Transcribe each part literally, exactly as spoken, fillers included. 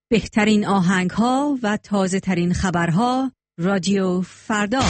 بهترین آهنگ‌ها و تازه‌ترین خبرها رادیو فردا.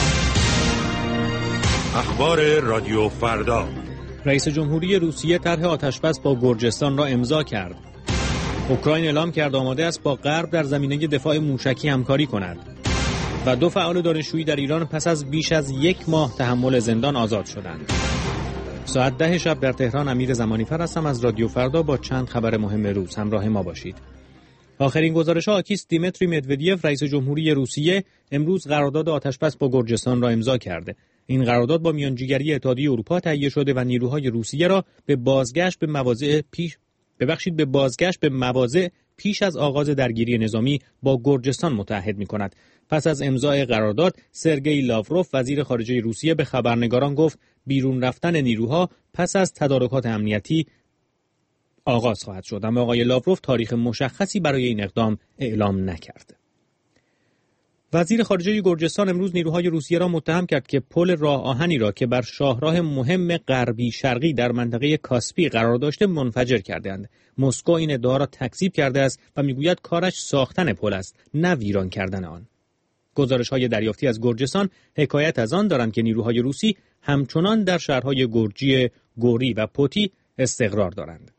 اخبار رادیو فردا. رئیس جمهوری روسیه طرح آتشبس با گرجستان را امضا کرد. اوکراین اعلام کرد آماده است با غرب در زمینه دفاع موشکی همکاری کند. و دو فعال دانشجویی در ایران پس از بیش از یک ماه تحمل زندان آزاد شدند. ساعت ده شب در تهران امیر زمانیفر هستم از رادیو فردا با چند خبر مهم روز. همراه ما باشید. آخرین گزارش‌ها حاکی است دیمیتری مدودیف رئیس جمهوری روسیه امروز قرارداد آتشبس با گرجستان را امضا کرده. این قرارداد با میانجیگری اتحادیه اروپا تهیه شده و نیروهای روسیه را به بازگشت به مواضع پیش ببخشید به بازگشت به مواضع پیش از آغاز درگیری نظامی با گرجستان متعهد می‌کند. پس از امضای قرارداد سرگئی لاوروف وزیر خارجه روسیه به خبرنگاران گفت بیرون رفتن نیروها پس از تدارکات امنیتی آغاز خواهد شد، اما آقای لاوروف تاریخ مشخصی برای این اقدام اعلام نکرد. وزیر خارجه گرجستان امروز نیروهای روسیه را متهم کرد که پل راه آهنی را که بر شاهراه مهم غربی شرقی در منطقه کاسپی قرار داشته منفجر کردند. مسکو این ادعا را تکذیب کرده است و میگوید کارش ساختن پل است، نه ویران کردن آن. گزارش‌های دریافتی از گرجستان حکایت از آن دارند که نیروهای روسی همچنان در شهرهای گرجی، گوری و پوتی استقرار دارند.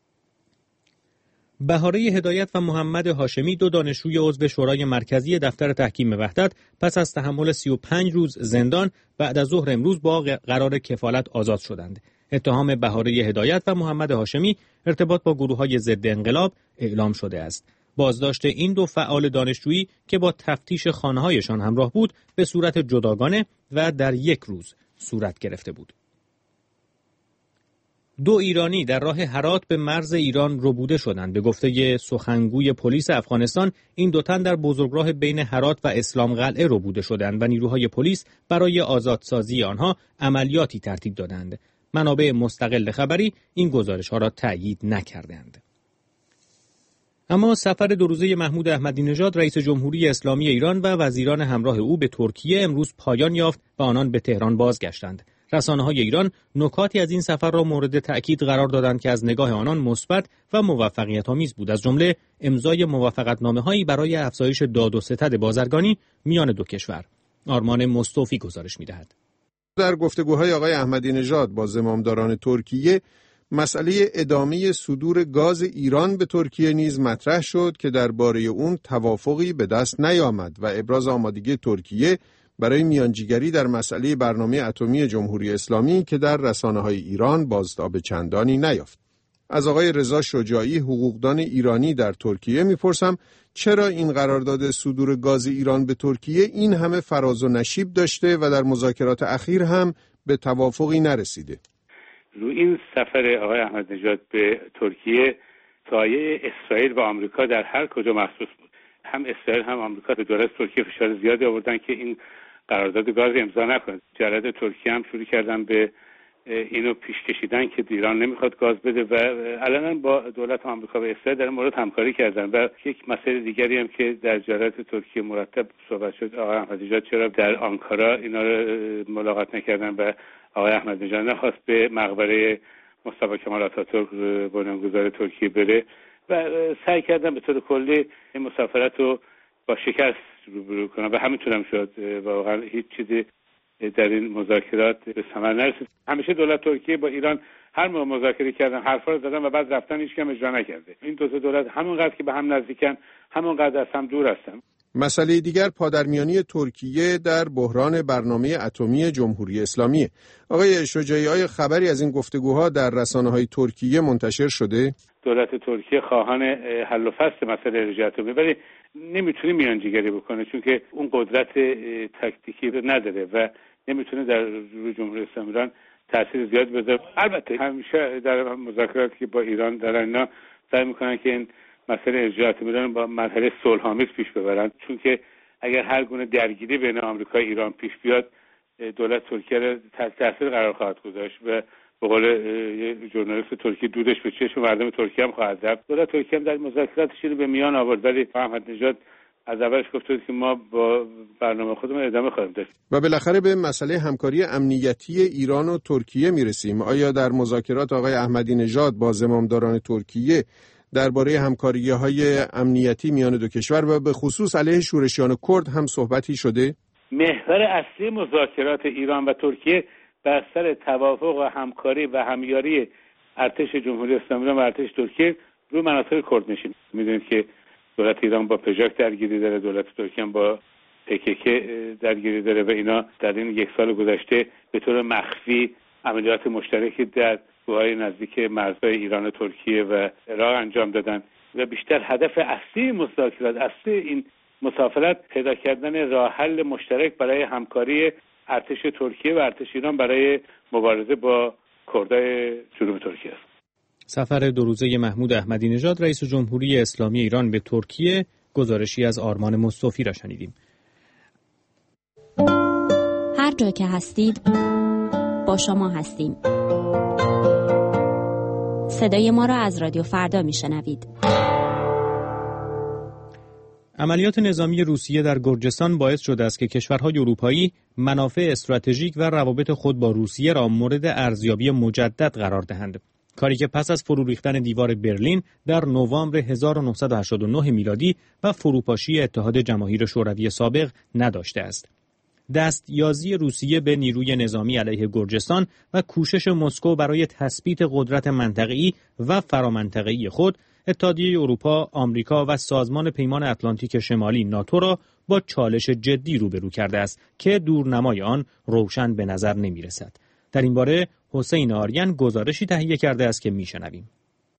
بهاره هدایت و محمد هاشمی دو دانشجوی عضو شورای مرکزی دفتر تحکیم وحدت پس از تحمل سی و پنج روز زندان بعد از ظهر امروز با قرار کفالت آزاد شدند. اتهام بهاره هدایت و محمد هاشمی ارتباط با گروه‌های ضد انقلاب اعلام شده است. بازداشت این دو فعال دانشجویی که با تفتیش خانه‌هایشان همراه بود به صورت جداگانه و در یک روز صورت گرفته بود. دو ایرانی در راه هرات به مرز ایران ربوده شدند. به گفته سخنگوی پلیس افغانستان این دو تن در بزرگراه بین هرات و اسلام قلعه ربوده شدند و نیروهای پلیس برای آزادسازی آنها عملیاتی ترتیب دادند. منابع مستقل خبری این گزارش‌ها را تأیید نکردند. اما سفر دو روزه محمود احمدی نژاد رئیس جمهوری اسلامی ایران و وزیران همراه او به ترکیه امروز پایان یافت و آنان به تهران بازگشتند. رسانه‌های ایران نکاتی از این سفر را مورد تأکید قرار دادند که از نگاه آنان مثبت و موفقیت‌آمیز بود، از جمله امضای موافقتنامه‌هایی برای افزایش داد و ستد بازرگانی میان دو کشور. آرمان مصطفی گزارش می‌دهد. در گفتگوهای آقای احمدی نژاد با زمامداران ترکیه مسئله ادامه صدور گاز ایران به ترکیه نیز مطرح شد که درباره اون توافقی به دست نیامد و ابراز آمادگی ترکیه برای میانجیگری در مسئله برنامه اتمی جمهوری اسلامی که در رسانه‌های ایران بازتاب چندانی نیافت. از آقای رضا شجاعی حقوقدان ایرانی در ترکیه میپرسم چرا این قرارداد صدور گاز ایران به ترکیه این همه فراز و نشیب داشته و در مذاکرات اخیر هم به توافقی نرسیده؟ رو این سفر آقای احمدی نژاد به ترکیه سایه اسرائیل و آمریکا در هر کجا محسوس بود. هم اسرائیل هم آمریکا به دولت ترکیه فشار زیادی آوردن که این قرارداد گاز امضا نکنه. جلد ترکیه هم شروع کردن به اینو پیش کشیدن که ایران نمیخواد گاز بده و علنا با دولت آمریکا و اسرائیل در مورد همکاری کردن. و یک مسئله دیگری هم که در جلد ترکیه مرتب صحبت شد، آقای احمدی نژاد چرا در آنکارا اینا رو ملاقات نکردن و آقای احمدی نژاد نخواست به مقبره مصطفی کمال آتاتورک بنیانگذار ترکیه بره و سعی کردن به طور کلی این مسافرت رو با شکست روبرو کنن و همین طورم شد. واقعا هیچ چیزی در این مذاکرات به ثمر نرسید. همیشه دولت ترکیه با ایران هر موقع مذاکره کردن حرفا رو زدن و بعد رفتن هیچ کم اجرا نکرده. این دو تا دولت همونقدر که به هم نزدیکن همونقدر از هم دور هستن. مسئله دیگر پادرمیانی ترکیه در بحران برنامه اتمی جمهوری اسلامی. آقای شجاعی، آیا خبری از این گفتگوها در رسانه‌های ترکیه منتشر شده؟ دولت ترکیه خواهان حل و فصل مسئله انرژی اتمی ولی نمیتونه میانجیگری بکنه چون که اون قدرت تاکتیکی رو نداره و نمیتونه در روی جمهوری اسلامی ایران تاثیر زیاد بذاره. البته همیشه در مذاکراتی که با ایران دارن اینا سعی میکنن که این مسئله انرژی اتمی رو با مرحله صلح‌آمیز پیش ببرن، چون که اگر هر گونه درگیری بین آمریکا و ایران پیش بیاد دولت ترکیه رو تحت تاثیر قرار خواهد گذاشت و به قول یه ژورنالیست ترکی دودش به چشم مردم ترکیه هم خواهد رفت. دولت ترکیه هم در مذاکراتش رو به میان آورد ولی احمدی نژاد از اولش گفته بود که ما با برنامه خودمون ادامه خواهیم داشت. و بالاخره به مسئله همکاری امنیتی ایران و ترکیه میرسیم. آیا در مذاکرات آقای احمدی نژاد با زمامداران ترکیه درباره همکاری‌های امنیتی میان دو کشور و به خصوص علیه شورشیان کرد هم صحبتی شده؟ محور اصلی مذاکرات ایران و ترکیه بر سر توافق و همکاری و همیاری ارتش جمهوری اسلامی و ارتش ترکیه روی مناطق کرد نشین. میدونید که دولت ایران با پژاک درگیری داره، دولت ترکیه هم با پکک درگیری داره و اینا در این یک سال گذشته به طور مخفی عملیات مشترکی در کوههای نزدیک مرزهای ایران و ترکیه و عراق انجام دادن و بیشتر هدف اصلی مذاکرات، اصلی این مسافرت پیدا کردن راه حل مشترک برای همکاری ارتش ترکیه و ارتش ایران برای مبارزه با کردای جنوب ترکیه است. سفر دو روزه محمود احمدی نژاد رئیس جمهوری اسلامی ایران به ترکیه، گزارشی از آرمان مصطفی را شنیدیم. هر جا که هستید با شما هستیم. صدای ما را از رادیو فردا میشنوید. عملیات نظامی روسیه در گرجستان باعث شده است که کشورهای اروپایی منافع استراتژیک و روابط خود با روسیه را مورد ارزیابی مجدد قرار دهند. کاری که پس از فرو ریختن دیوار برلین در نوامبر هزار و نهصد و هشتاد و نه میلادی و فروپاشی اتحاد جماهیر شوروی سابق نداشته است. دستیازی روسیه به نیروی نظامی علیه گرجستان و کوشش مسکو برای تثبیت قدرت منطقه‌ای و فرامنطقه‌ای خود، اتحادیه اروپا، آمریکا و سازمان پیمان اتلانتیک شمالی ناتو را با چالش جدی روبرو کرده است که دورنمای آن روشن به نظر نمی‌رسد. در این باره حسین آریان گزارشی تهیه کرده است که میشنویم.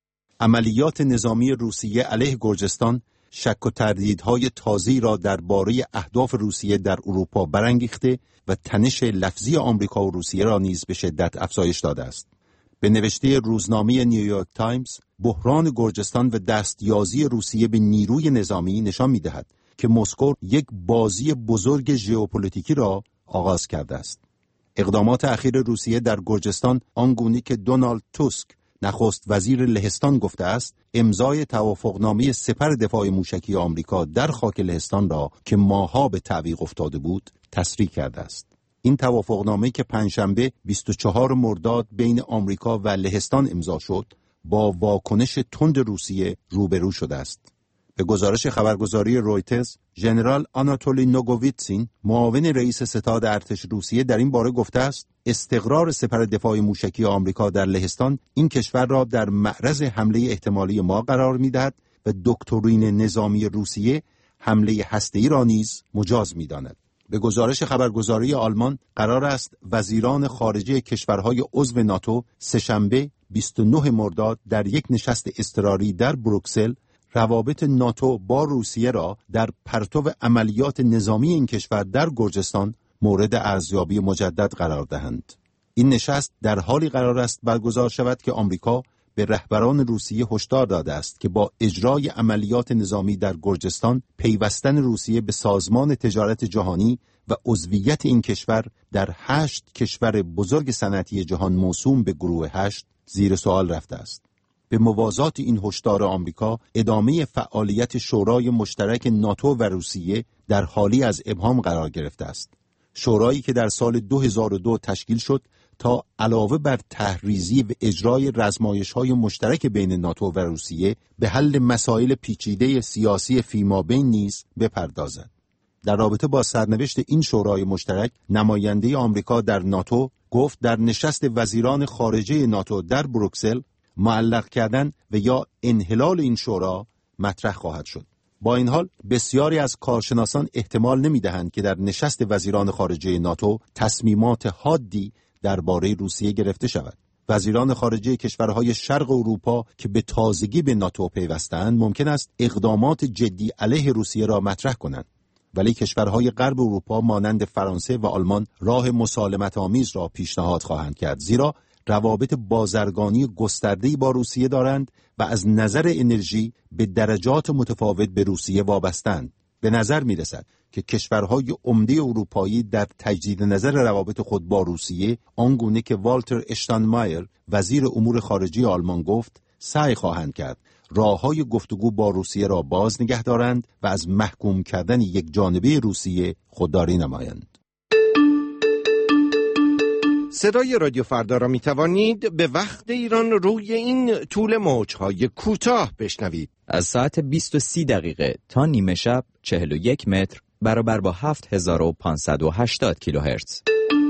عملیات نظامی روسیه علیه گرجستان شک و تردیدهای تازه‌ای را درباره اهداف روسیه در اروپا برانگیخته و تنش لفظی آمریکا و روسیه را نیز به شدت افزایش داده است. به نوشته روزنامه نیویورک تایمز، بحران گرجستان و دستیازی روسیه به نیروی نظامی نشان می‌دهد که مسکو یک بازی بزرگ ژئوپلیتیکی را آغاز کرده است. اقدامات اخیر روسیه در گرجستان آنگونه که دونالد توسک نخست وزیر لهستان گفته است، امضای توافقنامه سپر دفاع موشکی آمریکا در خاک لهستان را که ماه‌ها به تعویق افتاده بود تسریع کرده است. این توافقنامه که پنجشنبه بیست و چهارم مرداد بین آمریکا و لهستان امضا شد، با واکنش تند روسیه روبرو شده است. به گزارش خبرگزاری رویترز، ژنرال آناتولی نوگوویتسین، معاون رئیس ستاد ارتش روسیه، در این باره گفته است استقرار سپر دفاع موشکی آمریکا در لهستان این کشور را در معرض حمله احتمالی ما قرار می‌دهد و دکترین نظامی روسیه حمله هسته‌ای را نیز مجاز می‌داند. به گزارش خبرگزاری آلمان، قرار است وزیران خارجه کشورهای عضو ناتو سه‌شنبه بیست و نه مرداد در یک نشست اضطراری در بروکسل روابط ناتو با روسیه را در پرتو عملیات نظامی این کشور در گرجستان مورد ارزیابی مجدد قرار دهند. این نشست در حالی قرار است برگزار شود که آمریکا به رهبران روسیه هشدار داده است که با اجرای عملیات نظامی در گرجستان، پیوستن روسیه به سازمان تجارت جهانی و عضویت این کشور در هشت کشور بزرگ صنعتی جهان موسوم به گروه هشت زیر سوال رفته است. به موازات این هشدار آمریکا، ادامه فعالیت شورای مشترک ناتو و روسیه در حالی از ابهام قرار گرفته است. شورایی که در سال دو هزار و دو تشکیل شد تا علاوه بر تحریزی و اجرای رزمایش‌های مشترک بین ناتو و روسیه به حل مسائل پیچیده سیاسی فیمابین نیز بپردازد. در رابطه با سرنوشت این شورای مشترک، نماینده آمریکا در ناتو گفت در نشست وزیران خارجه ناتو در بروکسل معلق کردن و یا انحلال این شورا مطرح خواهد شد. با این حال بسیاری از کارشناسان احتمال نمی‌دهند که در نشست وزیران خارجه ناتو تصمیمات حادی درباره روسیه گرفته شود. وزیران خارجه کشورهای شرق اروپا که به تازگی به ناتو پیوستند ممکن است اقدامات جدی علیه روسیه را مطرح کنند، ولی کشورهای غرب اروپا مانند فرانسه و آلمان راه مسالمت آمیز را پیشنهاد خواهند کرد، زیرا روابط بازرگانی گسترده‌ای با روسیه دارند و از نظر انرژی به درجات متفاوت به روسیه وابستند. به نظر می رسد که کشورهای عمده اروپایی در تجدید نظر روابط خود با روسیه، آنگونه که والتر اشتاینمایر وزیر امور خارجه آلمان گفت، سعی خواهند کرد راه‌های گفتگو با روسیه را باز نگه دارند و از محکوم کردن یک جانبه روسیه خودداری نمایند. صدای رادیو فردا را می توانید به وقت ایران روی این طول موج‌های کوتاه بشنوید. از ساعت بیست و سی دقیقه تا نیمه شب چهل و یک متر برابر با هفت هزار و پانصد و هشتاد کیلوهرتز.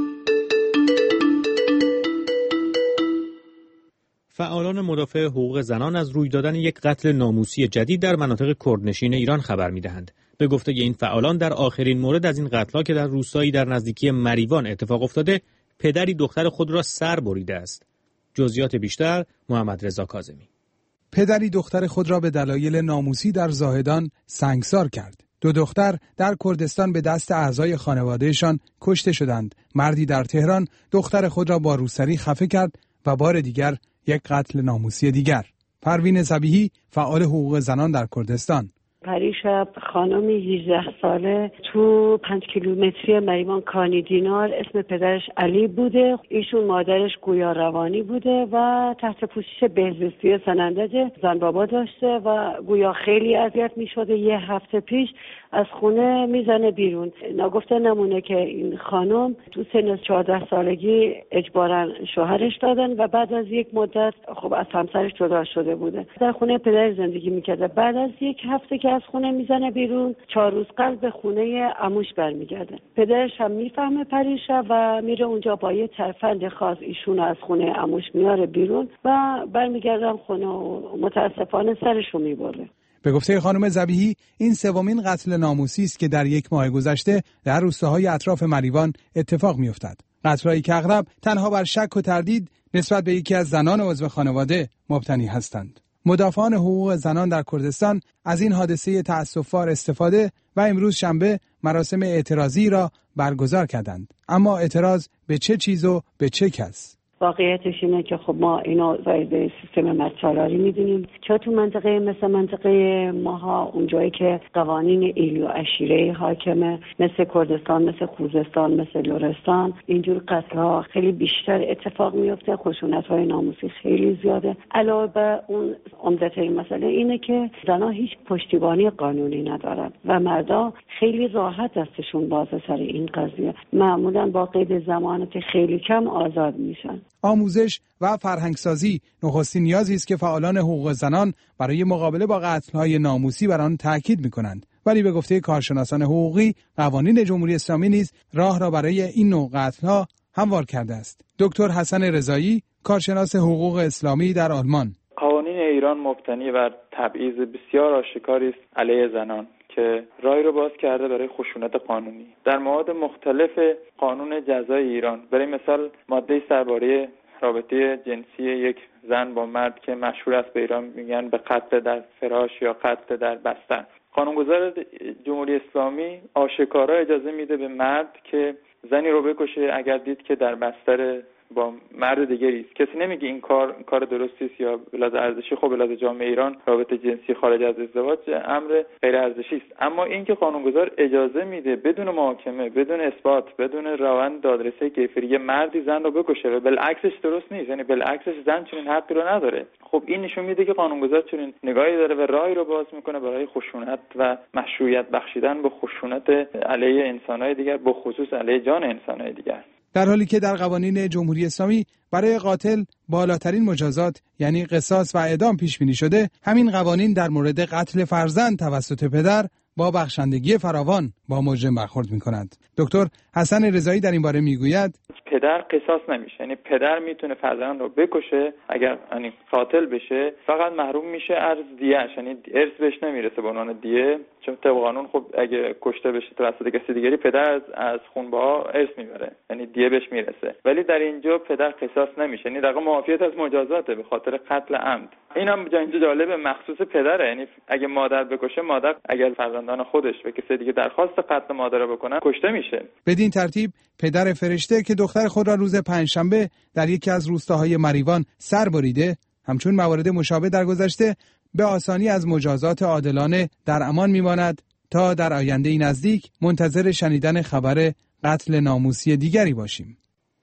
فعالان مدافع حقوق زنان از روی دادن یک قتل ناموسی جدید در مناطق کردنشین ایران خبر می‌دهند. به گفته این فعالان در آخرین مورد از این قتل‌ها که در روستایی در نزدیکی مریوان اتفاق افتاده، پدری دختر خود را سر بریده است. جزئیات بیشتر محمد رضا کاظمی. پدری دختر خود را به دلایل ناموسی در زاهدان سنگسار کرد. دو دختر در کردستان به دست اعضای خانوادهشان کشته شدند. مردی در تهران دختر خود را با روسری خفه کرد و بار دیگر یک قتل ناموسی دیگر. پروین صبیحی، فعال حقوق زنان در کردستان: پریشب خانمی هجده ساله تو پنج کیلومتری مریوان کانی دینار، اسم پدرش علی بوده، ایشون مادرش گویا روانی بوده و تحت پوشش بهزیستی سنندج زن بابا داشته و گویا خیلی اذیت می شده. یه هفته پیش از خونه میزنه بیرون. نگفته نمونه که این خانم تو سن چهارده سالگی اجباراً شوهرش دادن و بعد از یک مدت خب از همسرش جدا شده بوده. در خونه پدر زندگی میکرده. بعد از یک هفته که از خونه میزنه بیرون، چهار روز قبل به خونه عموش برمیگرده. پدرش هم میفهمه پریشب و میره اونجا با یه ترفند خاص ایشون از خونه عموش میاره بیرون و برمیگردن خونه و متاسفانه سرشو میبره. به گفته خانم ذبیحی، این سومین قتل ناموسی است که در یک ماه گذشته در روستاهای اطراف مریوان اتفاق می‌افتد. قتل‌هایی که اغلب تنها بر شک و تردید نسبت به یکی از زنان عضو خانواده مبتنی هستند. مدافعان حقوق زنان در کردستان از این حادثه تأسف‌بار استفاده و امروز شنبه مراسم اعتراضی را برگزار کردند. اما اعتراض به چه چیز و به چه کس؟ واقعیتش اینه که خب ما اینو زایده سیستم مردسالاری میدونیم، چون تو منطقه مثل منطقه ماها اونجایی که قوانین ایلی و عشیره حاکمه، مثل کردستان، مثل خوزستان، مثل لرستان، اینجور قتل‌ها خیلی بیشتر اتفاق میفته، خشونت‌های ناموسی خیلی زیاده. علاوه بر اون عمدترین مسئله اینه که زن‌ها هیچ پشتیبانی قانونی ندارن و مردا خیلی راحت دستشون بازه سر این قضیه، معمولاً با قید ضمانت خیلی کم آزاد میشن. آموزش و فرهنگسازی نخستین نیازی است که فعالان حقوق زنان برای مقابله با قتل‌های ناموسی بر آن تاکید می‌کنند. ولی به گفته کارشناسان حقوقی، قوانین جمهوری اسلامی نیز راه را برای این نوع قتل‌ها هموار کرده است. دکتر حسن رضایی، کارشناس حقوق اسلامی در آلمان: قوانین ایران مبتنی بر تبعیض بسیار آشکاری است علیه زنان که راهی رو باز کرده برای خشونت قانونی. در مواد مختلف قانون جزای ایران، برای مثال ماده درباره رابطه جنسی یک زن با مرد که مشهور است به ایران میگن به قتل در فراش یا قتل در بستر، قانونگذار جمهوری اسلامی آشکارا اجازه میده به مرد که زنی رو بکشه اگر دید که در بستر با مرد دیگری است. کسی نمیگه این کار کار درستی است یا بلاز ارزشی. خب بلاز جامعه ایران رابطه جنسی خارج از ازدواج امر غیر ارزشی است، اما اینکه قانونگذار اجازه میده بدون محاکمه، بدون اثبات، بدون روند دادرسی کیفری مردی زن رو بکشه و بالعکسش درست نیست، یعنی بالعکسش زن چنین حقی رو نداره. خب این نشون میده که قانونگذار چنین نگاهی داره و راهی رو باز میکنه برای خشونت و مشروعیت بخشیدن به خشونت علیه انسان‌های دیگر، به خصوص علیه جان انسان‌های دیگر. در حالی که در قوانین جمهوری اسلامی برای قاتل بالاترین مجازات یعنی قصاص و اعدام پیش بینی شده، همین قوانین در مورد قتل فرزند توسط پدر با بخشندگی فراوان با مجرم برخورد می‌کند. دکتر حسن رضایی در این باره میگوید: پدر قصاص نمیشه، یعنی پدر میتونه فرزند رو بکشه، اگر یعنی قاتل بشه فقط محروم میشه از دیه‌اش، یعنی ارث بهش نمیرسه به عنوان دیه، چون طبق قانون خب اگه کشته بشه توسط کسی دیگری پدر از از خونبها ارث میبره، یعنی دیه بهش میرسه. ولی در اینجا پدر قصاص نمیشه، یعنی در معافیت از مجازاته به خاطر قتل عمد. اینم اینجا جالب مخصوص پدره، یعنی اگه مادر بکشه، مادر اگر فرزندان خودش و کسی دیگه درخواست قتل مادر رو بکنن کشته میشه. بدین ترتیب پدر فرشته که دختر خود را روز پنجشنبه در یکی از روستاهای مریوان سر بریده، همچون موارد مشابه در گذشته، به آسانی از مجازات عادلانه در امان میماند تا در آینده نزدیک منتظر شنیدن خبر قتل ناموسی دیگری باشیم.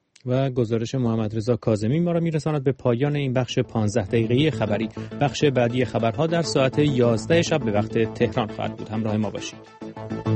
و گزارش محمد رضا کاظمی ما را میرساند به پایان این بخش پانزده دقیقه‌ای خبری. بخش بعدی خبرها در ساعت یازده شب به وقت تهران خواهد بود. همراه ما باشید.